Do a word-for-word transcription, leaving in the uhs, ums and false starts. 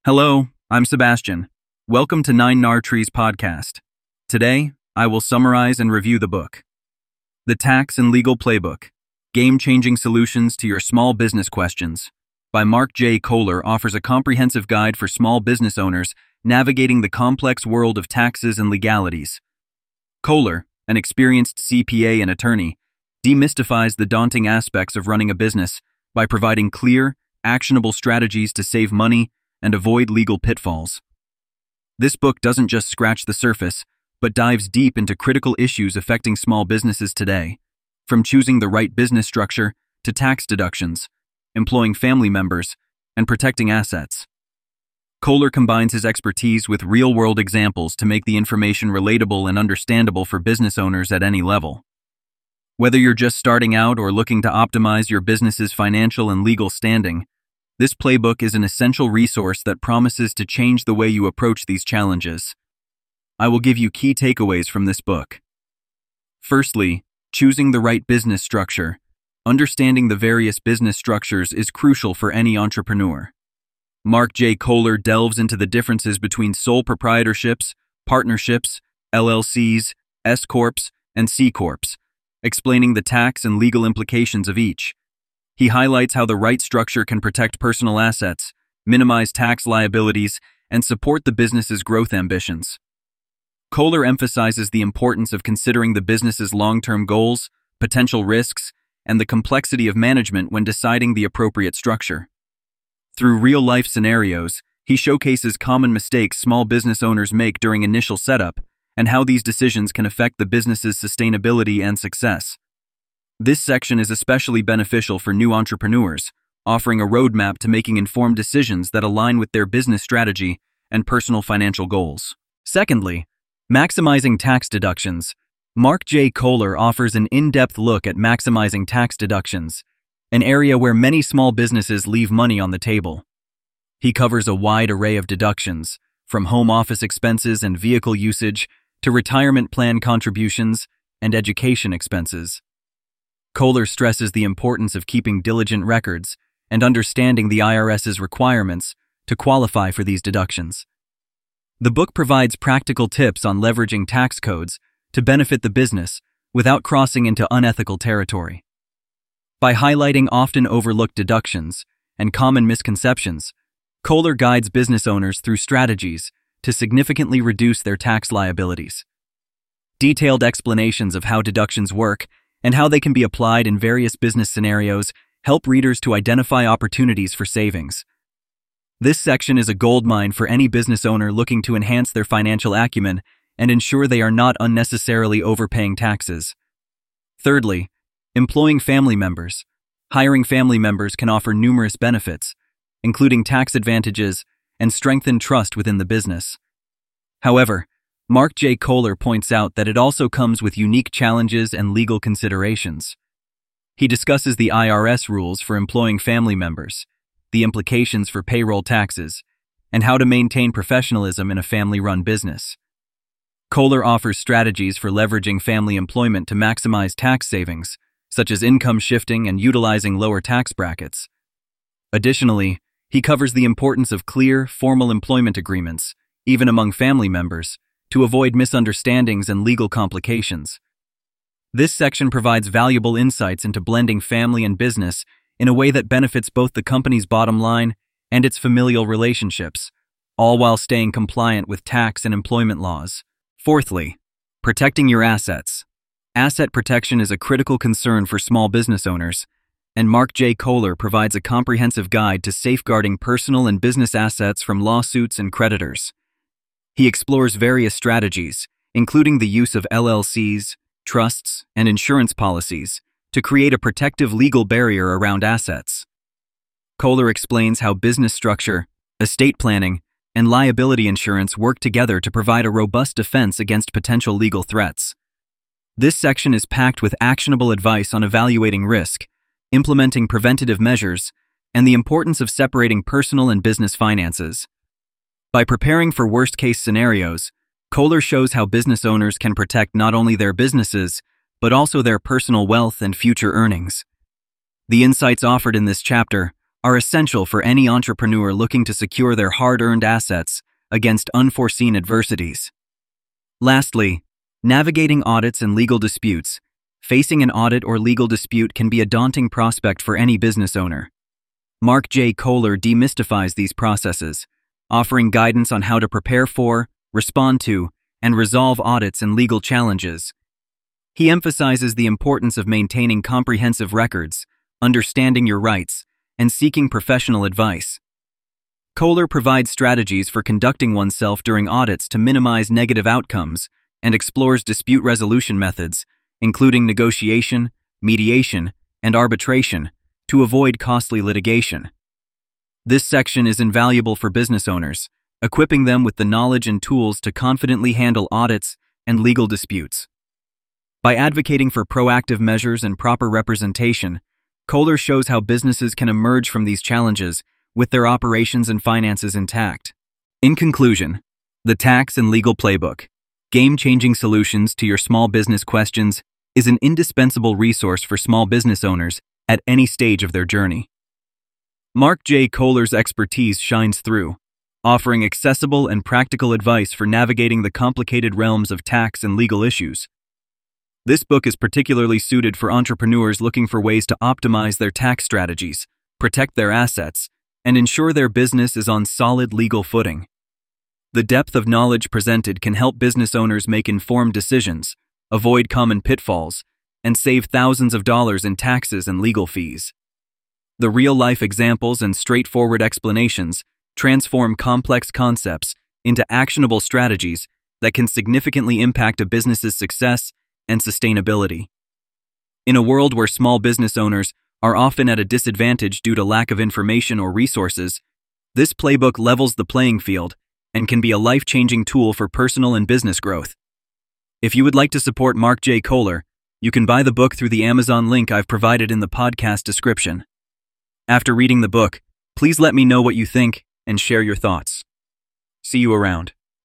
Hello, I'm Sebastian. Welcome to Nine Nar Trees podcast. Today, I will summarize and review the book, The Tax and Legal Playbook, Game-Changing Solutions to Your Small Business Questions, by Mark J. Kohler, offers a comprehensive guide for small business owners navigating the complex world of taxes and legalities. Kohler, an experienced C P A and attorney, demystifies the daunting aspects of running a business by providing clear, actionable strategies to save money and avoid legal pitfalls. This book doesn't just scratch the surface, but dives deep into critical issues affecting small businesses today, from choosing the right business structure to tax deductions, employing family members, and protecting assets. Kohler combines his expertise with real-world examples to make the information relatable and understandable for business owners at any level. Whether you're just starting out or looking to optimize your business's financial and legal standing, this playbook is an essential resource that promises to change the way you approach these challenges. I will give you key takeaways from this book. Firstly, choosing the right business structure. Understanding the various business structures is crucial for any entrepreneur. Mark J. Kohler delves into the differences between sole proprietorships, partnerships, L L Cs, S-corps, and C-corps, explaining the tax and legal implications of each. He highlights how the right structure can protect personal assets, minimize tax liabilities, and support the business's growth ambitions. Kohler emphasizes the importance of considering the business's long-term goals, potential risks, and the complexity of management when deciding the appropriate structure. Through real-life scenarios, he showcases common mistakes small business owners make during initial setup and how these decisions can affect the business's sustainability and success. This section is especially beneficial for new entrepreneurs, offering a roadmap to making informed decisions that align with their business strategy and personal financial goals. Secondly, maximizing tax deductions. Mark J. Kohler offers an in-depth look at maximizing tax deductions, an area where many small businesses leave money on the table. He covers a wide array of deductions, from home office expenses and vehicle usage to retirement plan contributions and education expenses. Kohler stresses the importance of keeping diligent records and understanding the I R S's requirements to qualify for these deductions. The book provides practical tips on leveraging tax codes to benefit the business without crossing into unethical territory. By highlighting often overlooked deductions and common misconceptions, Kohler guides business owners through strategies to significantly reduce their tax liabilities. Detailed explanations of how deductions work and how they can be applied in various business scenarios help readers to identify opportunities for savings. This section is a goldmine for any business owner looking to enhance their financial acumen and ensure they are not unnecessarily overpaying taxes. Thirdly, employing family members. Hiring family members can offer numerous benefits, including tax advantages and strengthen trust within the business. However, Mark J. Kohler points out that it also comes with unique challenges and legal considerations. He discusses the I R S rules for employing family members, the implications for payroll taxes, and how to maintain professionalism in a family-run business. Kohler offers strategies for leveraging family employment to maximize tax savings, such as income shifting and utilizing lower tax brackets. Additionally, he covers the importance of clear, formal employment agreements, even among family members, to avoid misunderstandings and legal complications. This section provides valuable insights into blending family and business in a way that benefits both the company's bottom line and its familial relationships, all while staying compliant with tax and employment laws. Fourthly, protecting your assets. Asset protection is a critical concern for small business owners, and Mark J. Kohler provides a comprehensive guide to safeguarding personal and business assets from lawsuits and creditors. He explores various strategies, including the use of L L Cs, trusts, and insurance policies, to create a protective legal barrier around assets. Kohler explains how business structure, estate planning, and liability insurance work together to provide a robust defense against potential legal threats. This section is packed with actionable advice on evaluating risk, implementing preventative measures, and the importance of separating personal and business finances. By preparing for worst-case scenarios, Kohler shows how business owners can protect not only their businesses, but also their personal wealth and future earnings. The insights offered in this chapter are essential for any entrepreneur looking to secure their hard-earned assets against unforeseen adversities. Lastly, navigating audits and legal disputes. Facing an audit or legal dispute can be a daunting prospect for any business owner. Mark J. Kohler demystifies these processes, offering guidance on how to prepare for, respond to, and resolve audits and legal challenges. He emphasizes the importance of maintaining comprehensive records, understanding your rights, and seeking professional advice. Kohler provides strategies for conducting oneself during audits to minimize negative outcomes and explores dispute resolution methods, including negotiation, mediation, and arbitration, to avoid costly litigation. This section is invaluable for business owners, equipping them with the knowledge and tools to confidently handle audits and legal disputes. By advocating for proactive measures and proper representation, Kohler shows how businesses can emerge from these challenges with their operations and finances intact. In conclusion, the Tax and Legal Playbook, Game-Changing Solutions to Your Small Business Questions, is an indispensable resource for small business owners at any stage of their journey. Mark J. Kohler's expertise shines through, offering accessible and practical advice for navigating the complicated realms of tax and legal issues. This book is particularly suited for entrepreneurs looking for ways to optimize their tax strategies, protect their assets, and ensure their business is on solid legal footing. The depth of knowledge presented can help business owners make informed decisions, avoid common pitfalls, and save thousands of dollars in taxes and legal fees. The real-life examples and straightforward explanations transform complex concepts into actionable strategies that can significantly impact a business's success and sustainability. In a world where small business owners are often at a disadvantage due to lack of information or resources, this playbook levels the playing field and can be a life-changing tool for personal and business growth. If you would like to support Mark J. Kohler, you can buy the book through the Amazon link I've provided in the podcast description. After reading the book, please let me know what you think and share your thoughts. See you around.